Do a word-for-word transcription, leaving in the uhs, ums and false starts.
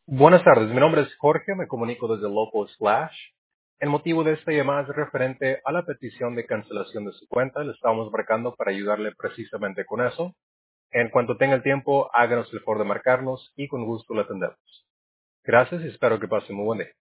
Buenas tardes, mi nombre es Jorge, me comunico desde Local Slash. El motivo de esta llamada es referente a la petición de cancelación de su cuenta. Le estamos marcando para ayudarle precisamente con eso. En cuanto tenga el tiempo, háganos el favor de marcarnos y con gusto le atendemos. Gracias y espero que pase muy buen día.